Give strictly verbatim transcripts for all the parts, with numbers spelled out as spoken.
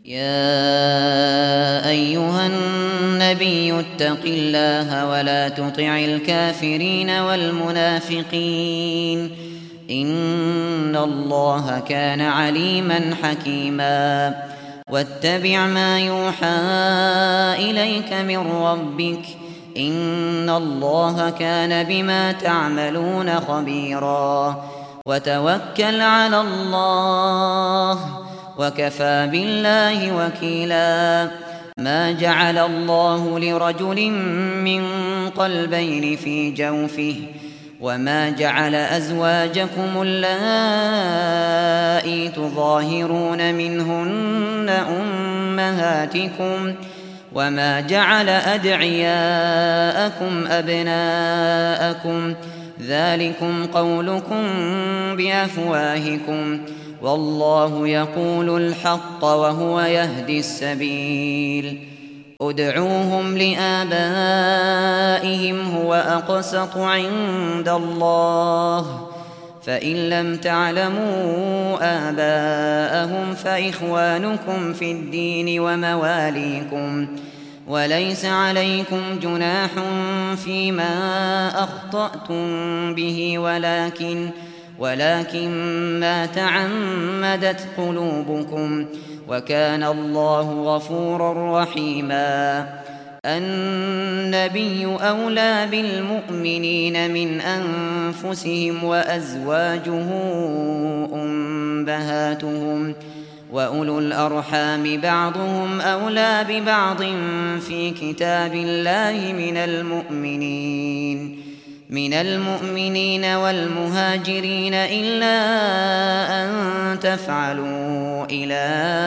يا أيها النبي اتق الله ولا تطع الكافرين والمنافقين إن الله كان عليما حكيما واتبع ما يوحى إليك من ربك إن الله كان بما تعملون خبيرا وتوكل على الله وكفى بالله وكيلا ما جعل الله لرجل من قلبين في جوفه وما جعل أزواجكم اللائي تظاهرون منهن أمهاتكم وما جعل أدعياءكم أبناءكم ذلكم قولكم بأفواهكم والله يقول الحق وهو يهدي السبيل ادعوهم لآبائهم هو أقسط عند الله فإن لم تعلموا آباءهم فإخوانكم في الدين ومواليكم وليس عليكم جناح فيما أخطأتم به ولكن ولكن ما تعمدت قلوبكم وكان الله غفورا رحيما النبي أولى بالمؤمنين من أنفسهم وأزواجه أمهاتهم وأولو الأرحام بعضهم أولى ببعض في كتاب الله من المؤمنين من المؤمنين والمهاجرين إلا أن تفعلوا إلى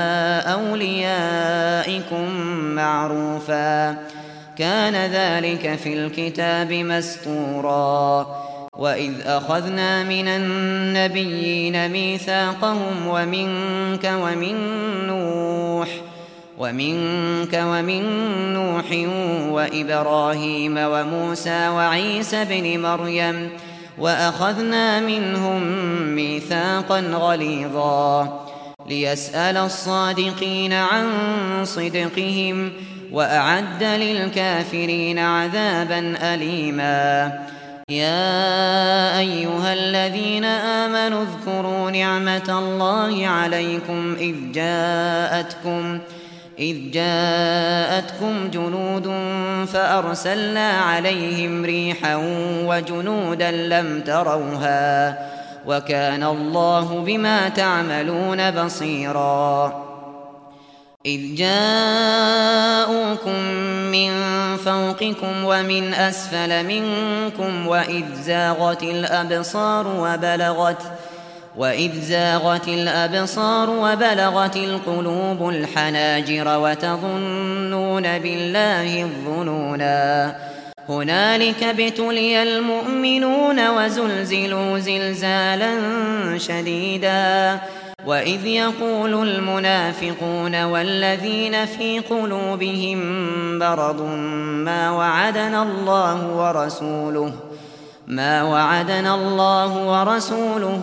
أوليائكم معروفا كان ذلك في الكتاب مسطورا وإذ أخذنا من النبيين ميثاقهم ومنك ومن نوح ومنك ومن نوح وإبراهيم وموسى وعيسى بن مريم وأخذنا منهم ميثاقا غليظا ليسأل الصادقين عن صدقهم وأعد للكافرين عذابا أليما يا أيها الذين آمنوا اذكروا نعمة الله عليكم إذ جاءتكم إذ جاءتكم جنود فأرسلنا عليهم ريحا وجنودا لم تروها وكان الله بما تعملون بصيرا إذ جاءوكم من فوقكم ومن أسفل منكم وإذ زاغت الأبصار وبلغت وإذ زاغت الأبصار وبلغت القلوب الحناجر وتظنون بالله الظنونا هنالك ابتلي المؤمنون وزلزلوا زلزالا شديدا وإذ يقول المنافقون والذين في قلوبهم مرض ما وعدنا الله ورسوله ما وعدنا الله ورسوله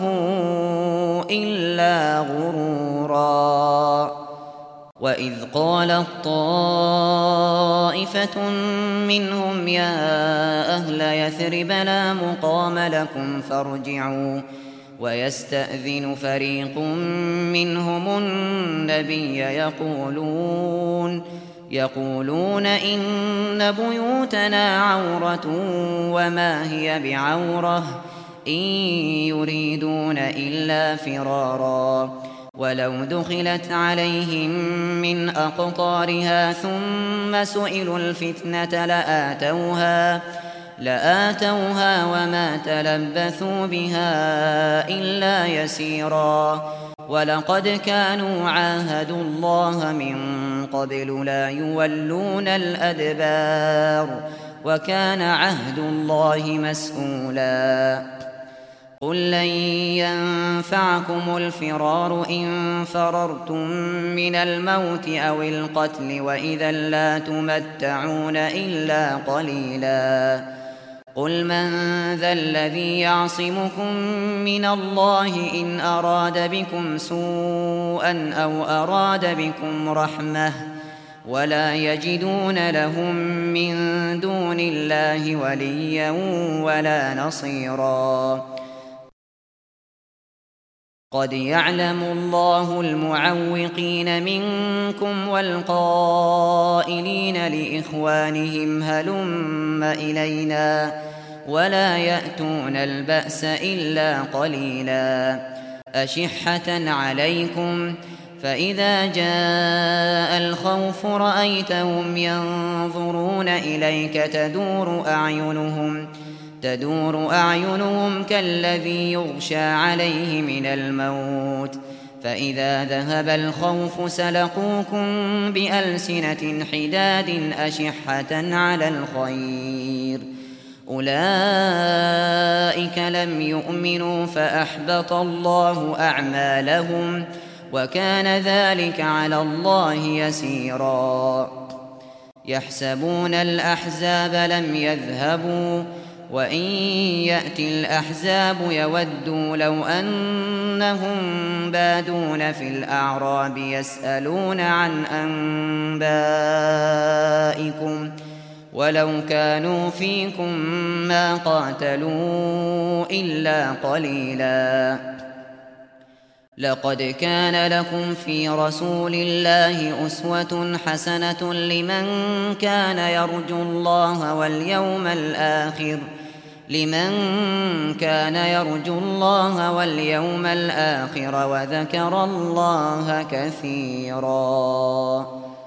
إلا غرورا وإذ قالت طائفة منهم يا أهل يثرب لا مقام لكم فارجعوا ويستأذن فريق منهم النبي يقولون يقولون إن بيوتنا عورة وما هي بعورة إن يريدون إلا فرارا ولو دخلت عليهم من أقطارها ثم سئلوا الفتنة لآتوها لآتوها وما تلبثوا بها إلا يسيرا ولقد كانوا عاهدوا الله من قبل لا يولون الأدبار وكان عهد الله مسؤولا قل لن ينفعكم الفرار إن فررتم من الموت أو القتل وإذا لا تمتعون إلا قليلا قل من ذا الذي يعصمكم من الله إن أراد بكم سوءا أو أراد بكم رحمة ولا يجدون لهم من دون الله وليا ولا نصيرا قد يعلم الله المعوقين منكم والقائلين لإخوانهم هلم إلينا ولا يأتون البأس إلا قليلا أشحة عليكم فإذا جاء الخوف رأيتهم ينظرون إليك تدور أعينهم تدور أعينهم كالذي يغشى عليه من الموت فإذا ذهب الخوف سلقوكم بألسنة حداد أشحة على الخير أولئك لم يؤمنوا فأحبط الله أعمالهم وكان ذلك على الله يسيرا يحسبون الأحزاب لم يذهبوا وإن يأتي الأحزاب يودوا لو أنهم بادون في الأعراب يسألون عن أنبائكم ولو كانوا فيكم ما قاتلوا إلا قليلا لقد كان لكم في رسول الله أسوة حسنة لمن كان يرجو الله واليوم الآخر لمن كان يرجو الله واليوم الآخر وذكر الله كثيرا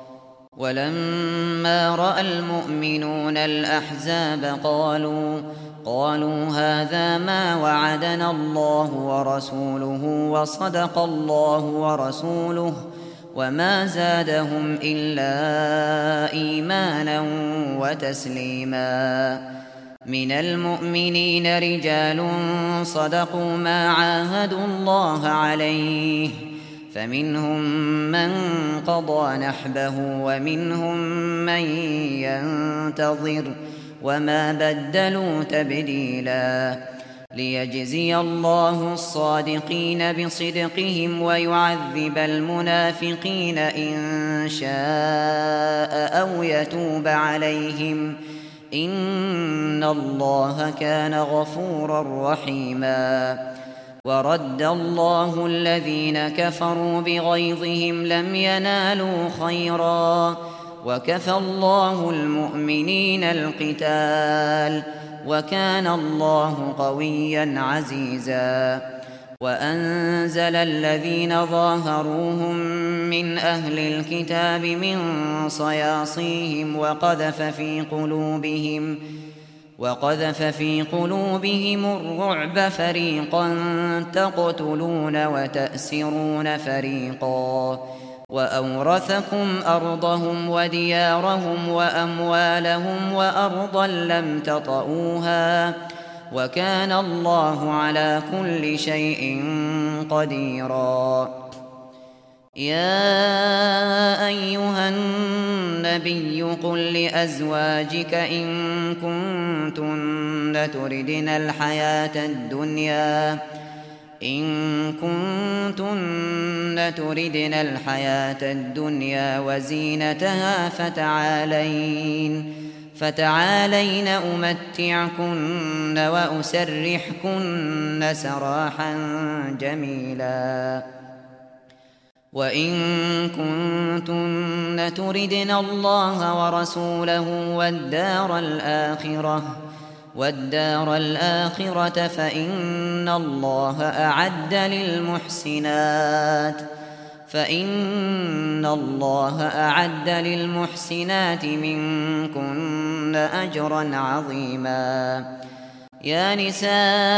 ولما رأى المؤمنون الأحزاب قالوا قالوا هذا ما وعدنا الله ورسوله وصدق الله ورسوله وما زادهم إلا إيمانا وتسليما من المؤمنين رجال صدقوا ما عاهدوا الله عليه فمنهم من قضى نحبه ومنهم من ينتظر وما بدلوا تبديلا ليجزي الله الصادقين بصدقهم ويعذب المنافقين إن شاء أو يتوب عليهم إن الله كان غفورا رحيما ورد الله الذين كفروا بغيظهم لم ينالوا خيرا وكفى الله المؤمنين القتال وكان الله قويا عزيزا وأنزل الذين ظاهروهم من أهل الكتاب من صياصيهم وقذف في قلوبهم وقذف في قلوبهم الرعب فريقا تقتلون وتأسرون فريقا وأورثكم أرضهم وديارهم وأموالهم وأرضا لم تطئوها وكان الله على كل شيء قديرا يا أيها النبي قل لأزواجك إن كنتن تردن الحياة الدنيا إن كنتن تردن الحياة الدنيا وزينتها فتعالين فتعالين أمتعكن وأسرحكن سراحا جميلا وإن كنتن تردن الله ورسوله والدار الآخرة والدار الآخرة فإن الله أعد للمحسنات فإن الله أعد للمحسنات منكن أجرا عظيما يا نساء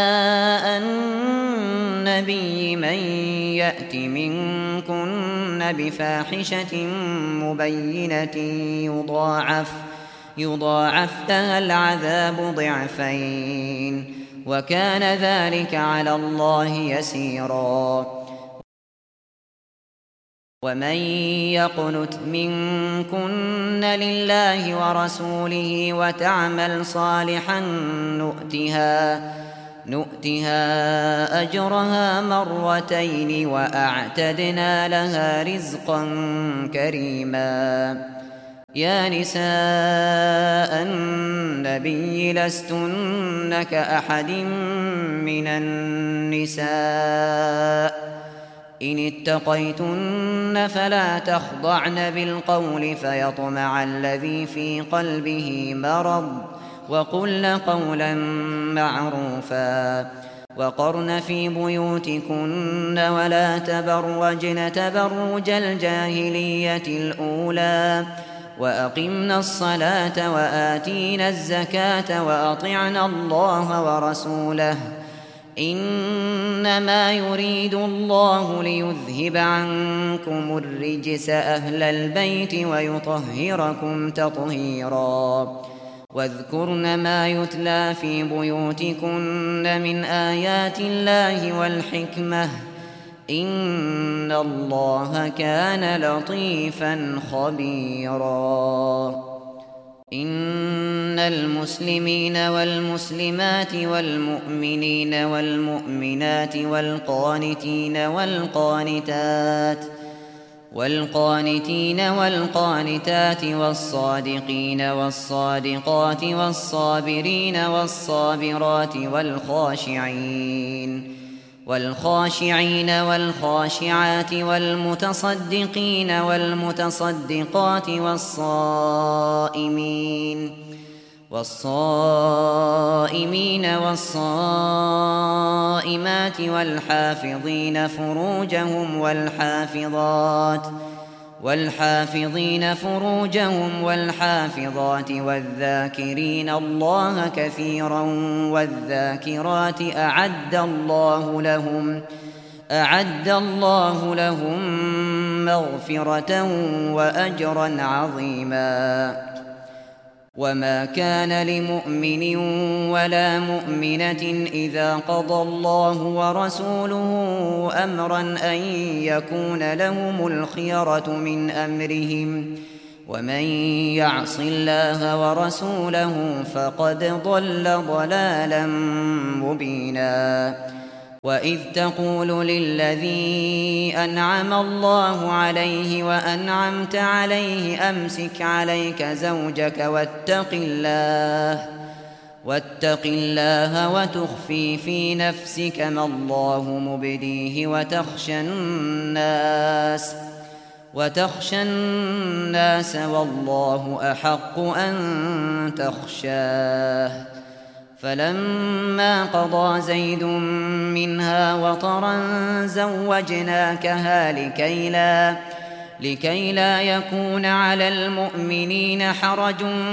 النبي من يأت منكن بفاحشة مبينة يضاعف يضاعف لها العذاب ضعفين وكان ذلك على الله يسيرا ومن يقنت منكن لله ورسوله وتعمل صالحا نؤتها نؤتها أجرها مرتين وأعتدنا لها رزقا كريما. يا نساء النبي لستن كأحد من النساء إن اتقيتن فلا تخضعن بالقول فيطمع الذي في قلبه مرض وقلن قولا معروفا. وقرن في بيوتكن ولا تبرجن تبرج الجاهلية الأولى وأقمنا الصلاة وآتينا الزكاة وأطعنا الله ورسوله إنما يريد الله ليذهب عنكم الرجس أهل البيت ويطهركم تطهيرا. واذكرن ما يتلى في بيوتكن من آيات الله والحكمة إن الله كان لطيفا خبيرا. إن المسلمين والمسلمات والمؤمنين والمؤمنات والقانتين والقانتات والقانتين والقانتات والصادقين والصادقات والصابرين والصابرات والخاشعين والخاشعين والخاشعات والمتصدقين والمتصدقات والصائمين والصائمين والصائمات والحافظين فروجهم والحافظات والحافظين فروجهم والحافظات والذاكرين الله كثيرا والذاكرات أعد الله لهم أعد الله لهم مغفرة وأجرا عظيما. وما كان لمؤمن ولا مؤمنة إذا قضى الله ورسوله أمرا أن يكون لهم الخيرة من أمرهم ومن يعص الله ورسوله فقد ضل ضلالا مبينا. وإذ تقول للذي أنعم الله عليه وأنعمت عليه أمسك عليك زوجك واتق الله واتق الله وتخفي في نفسك ما الله مبديه وتخشى الناس وتخشى الناس والله أحق أن تخشاه. فلما قضى زيد منها وطرا زوجناكها لكي لا, لكي لا يكون على المؤمنين حرج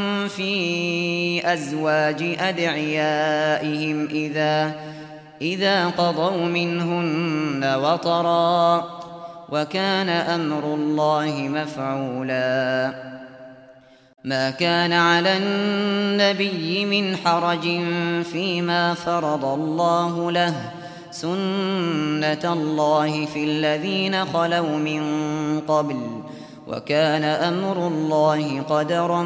في أزواج أدعيائهم إذا, إذا قضوا منهن وطرا وكان أمر الله مفعولا. ما كان على النبي من حرج فيما فرض الله له سنة الله في الذين خلوا من قبل وكان أمر الله قدرا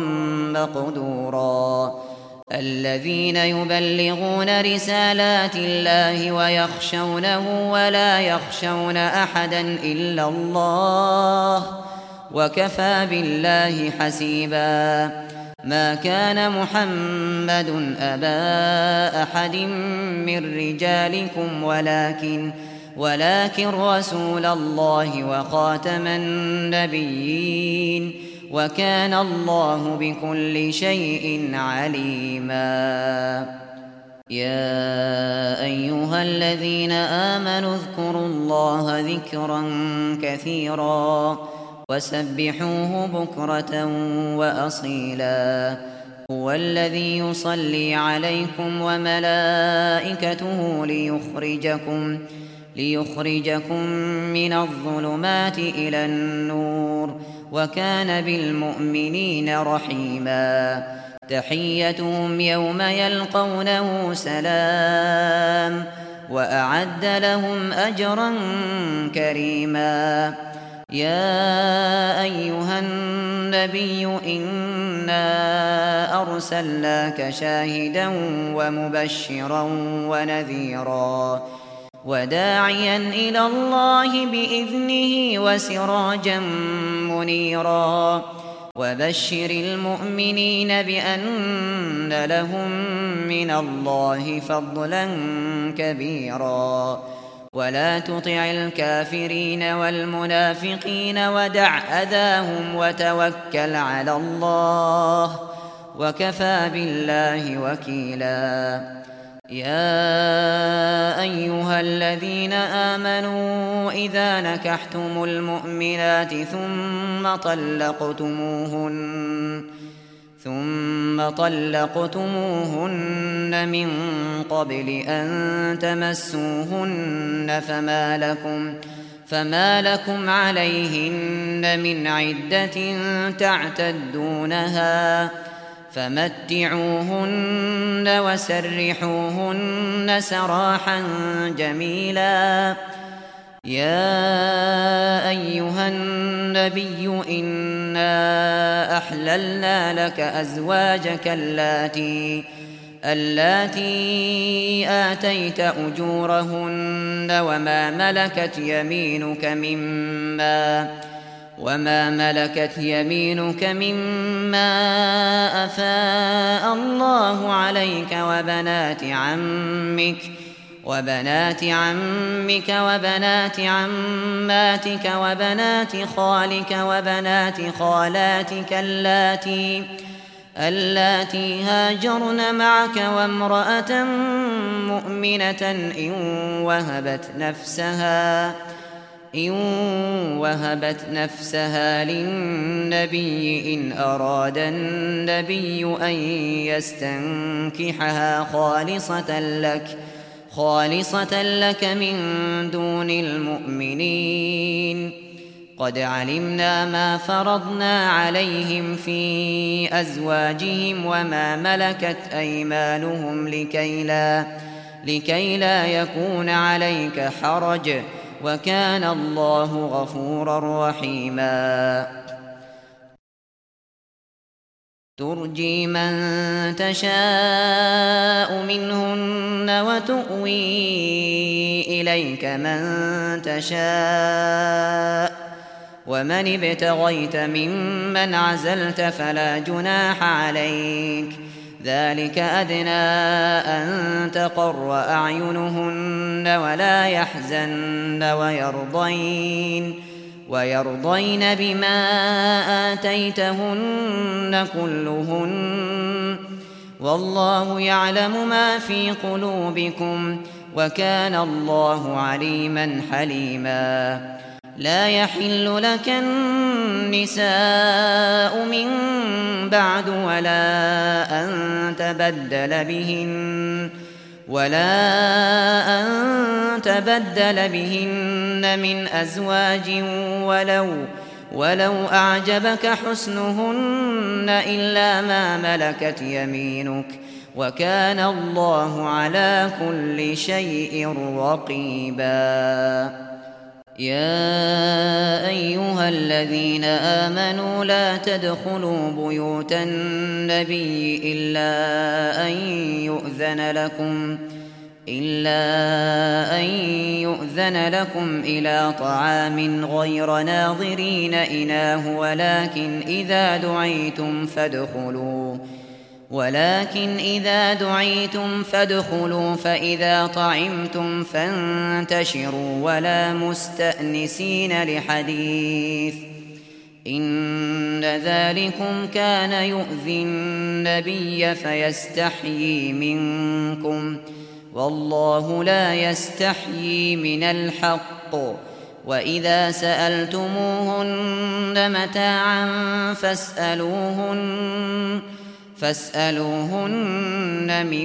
مقدورا. الذين يبلغون رسالات الله ويخشونه ولا يخشون أحدا إلا الله وكفى بالله حسيبا. ما كان محمد أبا أحد من رجالكم ولكن ولكن رسول الله وخاتم النبيين وكان الله بكل شيء عليما. يا أيها الذين آمنوا اذكروا الله ذكرا كثيرا وسبحوه بكرة وأصيلا. هو الذي يصلي عليكم وملائكته ليخرجكم ليخرجكم من الظلمات إلى النور وكان بالمؤمنين رحيما. تحيتهم يوم يلقونه سلام وأعد لهم أجرا كريما. يا أيها النبي إنا أرسلناك شاهدا ومبشرا ونذيرا وداعيا إلى الله بإذنه وسراجا منيرا وبشر المؤمنين بأن لهم من الله فضلا كبيرا ولا تطع الكافرين والمنافقين ودع أذاهم وتوكل على الله وكفى بالله وكيلا يا أيها الذين آمنوا إذا نكحتم المؤمنات ثم طلقتموهن ثم طلقتموهن من قبل أن تمسوهن فما لكم فما لكم عليهن من عدة تعتدونها فمتعوهن وسرحوهن سراحا جميلا يا أيها النبي إنا أحللنا لك أزواجك اللاتي اللاتي آتيت أجورهن وما ملكت يمينك مما وما ملكت يمينك مما أفاء الله عليك وبنات عمك وبنات عمك وبنات عماتك وبنات خالك وبنات خالاتك اللاتي اللاتي هاجرن معك وامرأة مؤمنة إن وهبت نفسها إن وهبت نفسها للنبي إن أراد النبي أن يستنكحها خالصة لك خالصة لك من دون المؤمنين قد علمنا ما فرضنا عليهم في أزواجهم وما ملكت أيمانهم لكي لا, لكي لا يكون عليك حرج وكان الله غفورا رحيما ترجي من تشاء منهن وتؤوي إليك من تشاء ومن ابتغيت ممن عزلت فلا جناح عليك ذلك أدنى أن تقر أعينهن ولا يحزن ويرضين ويرضين بما آتيتهن كلهن والله يعلم ما في قلوبكم وكان الله عليما حليما لا يحل لك النساء من بعد ولا أن تبدل بهن ولا أن تبدل بهن من أزواج ولو ولو أعجبك حسنهن إلا ما ملكت يمينك وكان الله على كل شيء رقيبا يا أيها الذين آمنوا لا تدخلوا بيوت النبي إلا أن يؤذن لكم إلا أن يؤذن لكم إلى طعام غير ناظرين إناه ولكن إذا دعيتم فادخلوا ولكن إذا دعيتم فادخلوا فإذا طعمتم فانتشروا ولا مستأنسين لحديث إن ذلكم كان يؤذي النبي فيستحيي منكم والله لا يستحيي من الحق وإذا سألتموهن متاعا فاسألوهن فاسألوهن من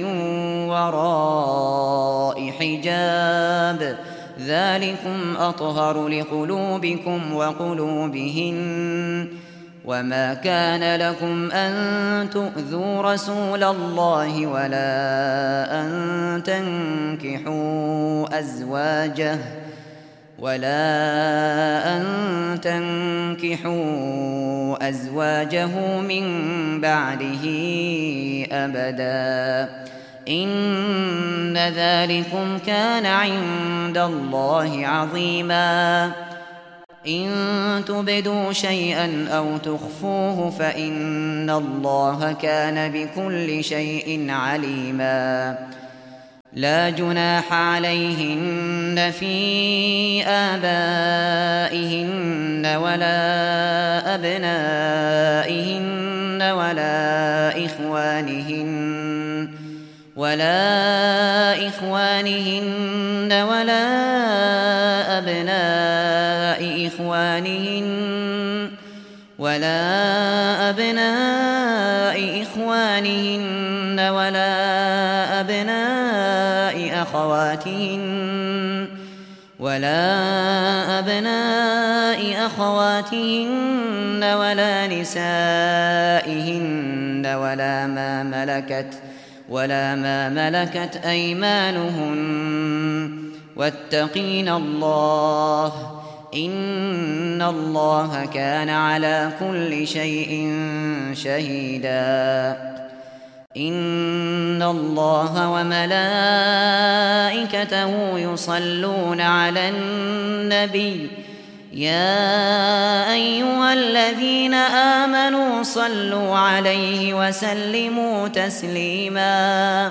وراء حجاب ذلكم أطهر لقلوبكم وقلوبهن وما كان لكم أن تؤذوا رسول الله ولا أن تنكحوا أزواجه ولا أن تنكحوا أزواجه من بعده أبدا إن ذلكم كان عند الله عظيما إن تبدوا شيئا أو تخفوه فإن الله كان بكل شيء عليما لا جناح عليهن في آبائهن ولا أبنائهن ولا إخوانهن ولا إخوانهن ولا أبناء إخوانهن ولا أبناء إخوانهن ولا أبناء أخواتهن ولا أبناء أخواتهن ولا نسائهن ولا ما ملكت ولا ما ملكت أيمانهن واتقين الله إن الله كان على كل شيء شهيدا إن الله وملائكته يصلون على النبي يا أيها الذين آمنوا صلوا عليه وسلموا تسليما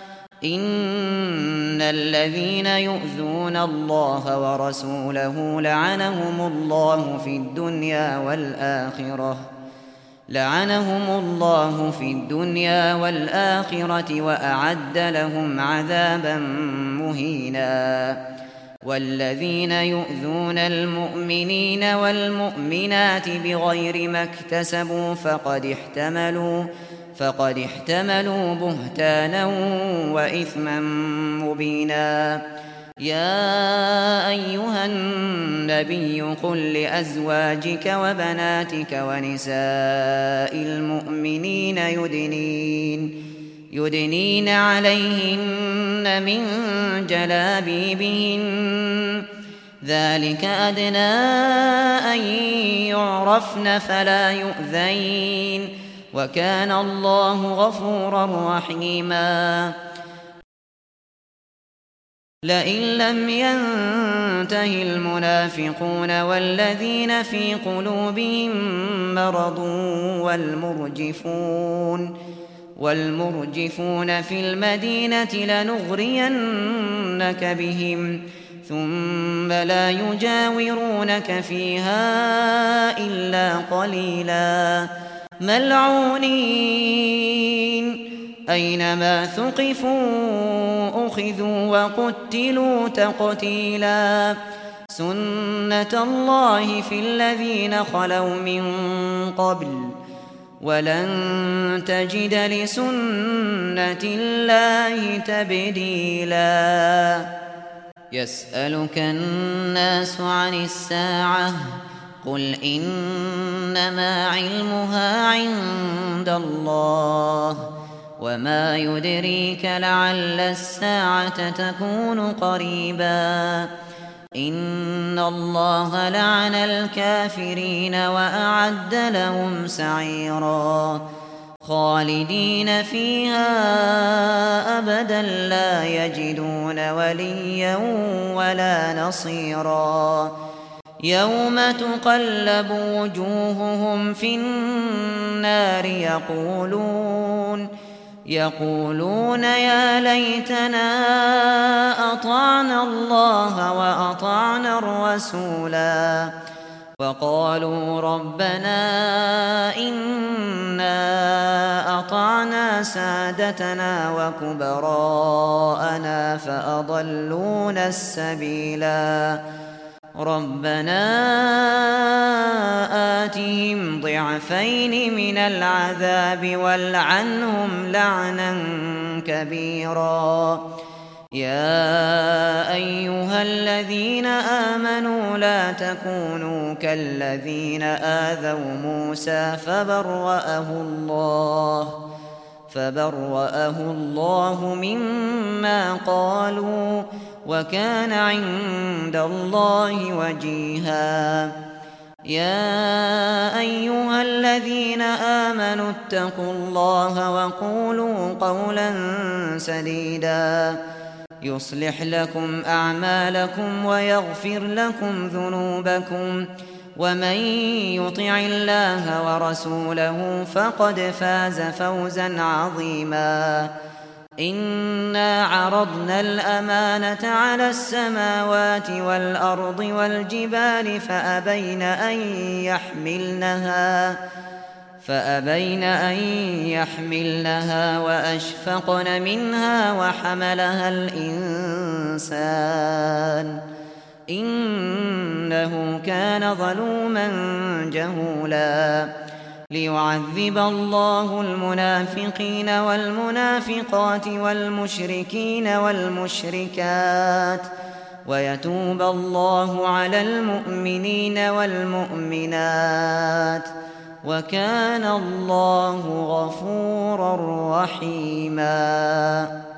إن الذين يؤذون الله ورسوله لعنهم الله في الدنيا والآخرة لعنهم الله في الدنيا والآخرة وأعد لهم عذابا مهينا والذين يؤذون المؤمنين والمؤمنات بغير ما اكتسبوا فقد احتملوا فقد احتملوا بهتانا وإثما مبينا يا أيها النبي قل لأزواجك وبناتك ونساء المؤمنين يدنين يدنين عليهن من جلابيبهن ذلك أدنى أن يعرفن فلا يؤذين وكان الله غفورا رحيما لئن لم ينته المنافقون والذين في قلوبهم مرض والمرجفون والمرجفون في المدينة لنغرينك بهم ثم لا يجاورونك فيها إلا قليلا ملعونين أينما ثقفوا أخذوا وقتلوا تقتيلا سنة الله في الذين خلوا من قبل ولن تجد لسنة الله تبديلا يسألك الناس عن الساعة قل إنما علمها عند الله وما يدريك لعل الساعة تكون قريبا إن الله لعن الكافرين وأعد لهم سعيرا خالدين فيها أبدا لا يجدون وليا ولا نصيرا يوم تقلب وجوههم في النار يقولون يقولون يا ليتنا أطعنا الله وأطعنا الرسولا وقالوا ربنا إنا أطعنا سادتنا وكبراءنا فأضلونا السبيلا ربنا آتهم ضعفين من العذاب والعنهم لعنا كبيرا يا أيها الذين آمنوا لا تكونوا كالذين آذوا موسى فبرأه الله فبرأه الله مما قالوا وكان عند الله وجيها. يا أيها الذين آمنوا اتقوا الله وقولوا قولا سديدا يصلح لكم أعمالكم ويغفر لكم ذنوبكم ومن يطع الله ورسوله فقد فاز فوزا عظيما. إنا عرضنا الأمانة على السماوات والأرض والجبال فأبين أن يحملنها فأبين أن يحملنها وأشفقن منها وحملها الإنسان إنه كان ظلوما جهولا. ليعذب الله المنافقين والمنافقات والمشركين والمشركات ويتوب الله على المؤمنين والمؤمنات وكان الله غفورا رحيما.